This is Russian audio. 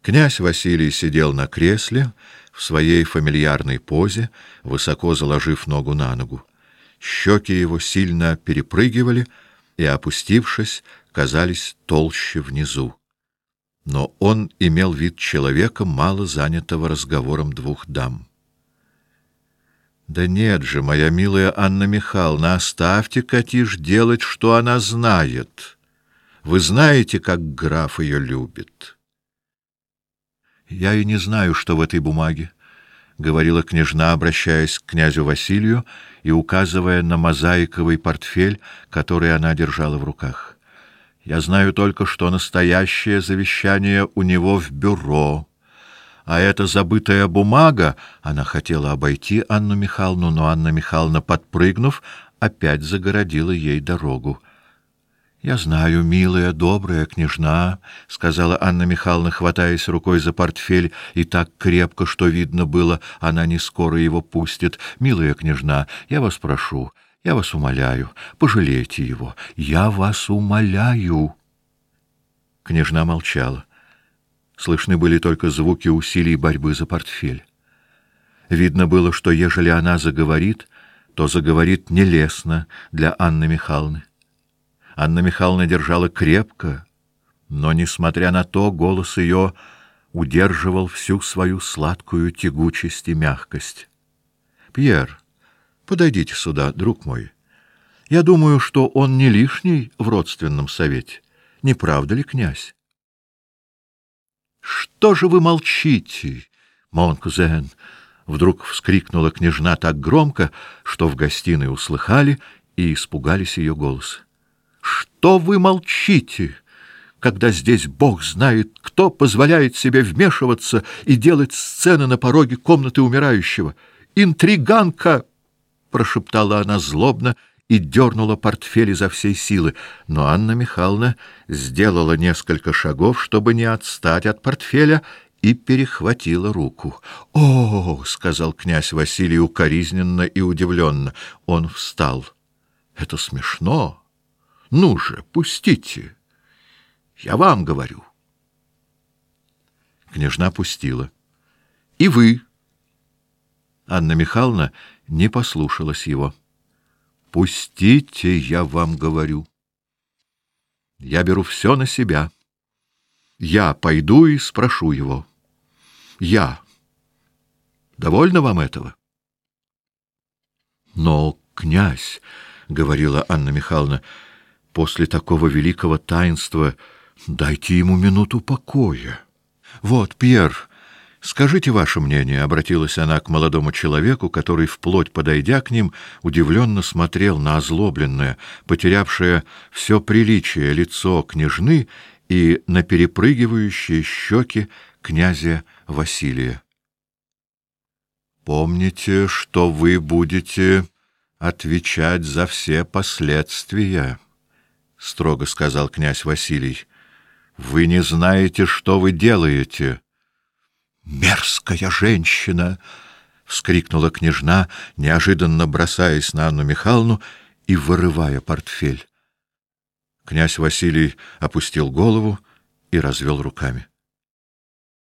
Князь Василий сидел на кресле в своей фамильярной позе, высоко заложив ногу на ногу. Щеки его сильно перепрыгивали и, опустившись, казались толще внизу. Но он имел вид человека, мало занятого разговором двух дам. «Да нет же, моя милая Анна Михайловна, оставьте Катиш делать, что она знает. Вы знаете, как граф ее любит». «Я и не знаю, что в этой бумаге», — говорила княжна, обращаясь к князю Василию и указывая на мозаиковый портфель, который она держала в руках. «Я знаю только, что настоящее завещание у него в бюро. А эта забытая бумага...» Она хотела обойти Анну Михайловну, но Анна Михайловна, подпрыгнув, опять загородила ей дорогу. «Я знаю, милая, добрая княжна», — сказала Анна Михайловна, хватаясь рукой за портфель, и так крепко, что видно было, она не скоро его пустит. «Милая княжна, я вас прошу, я вас умоляю, пожалейте его, я вас умоляю». Княжна молчала. Слышны были только звуки усилий борьбы за портфель. Видно было, что ежели она заговорит, то заговорит нелестно для Анны Михайловны. Анна Михайловна держала крепко, но, несмотря на то, голос ее удерживал всю свою сладкую тягучесть и мягкость. «Пьер, подойдите сюда, друг мой. Я думаю, что он не лишний в родственном совете. Не правда ли, князь?» «Что же вы молчите, мон кузен?» Вдруг вскрикнула княжна так громко, что в гостиной услыхали и испугались ее голоса. «Что вы молчите, когда здесь Бог знает, кто позволяет себе вмешиваться и делать сцены на пороге комнаты умирающего? Интриганка!» — прошептала она злобно и дернула портфель изо всей силы, но Анна Михайловна сделала несколько шагов, чтобы не отстать от портфеля, и перехватила руку. «О!» — сказал князь Василий укоризненно и удивленно. Он встал. «Это смешно. Ну же, пустите. Я вам говорю». Княжна пустила. «И вы». Анна Михайловна не послушалась его. «Пустите, я вам говорю. Я беру все на себя. Я пойду и спрошу его. Я. Довольно вам этого?» «Но, князь, — говорила Анна Михайловна, — после такого великого таинства дайте ему минуту покоя. Вот, Пьер, скажите ваше мнение, — обратилась она к молодому человеку, который, вплоть подойдя к ним, удивленно смотрел на озлобленное, потерявшее все приличие лицо княжны и на перепрыгивающие щеки князя Василия. «Помните, что вы будете отвечать за все последствия», — строго сказал князь Василий. «Вы не знаете, что вы делаете». «Мерзкая женщина!» — вскрикнула княжна, неожиданно бросаясь на Анну Михайловну и вырывая портфель. Князь Василий опустил голову и развел руками.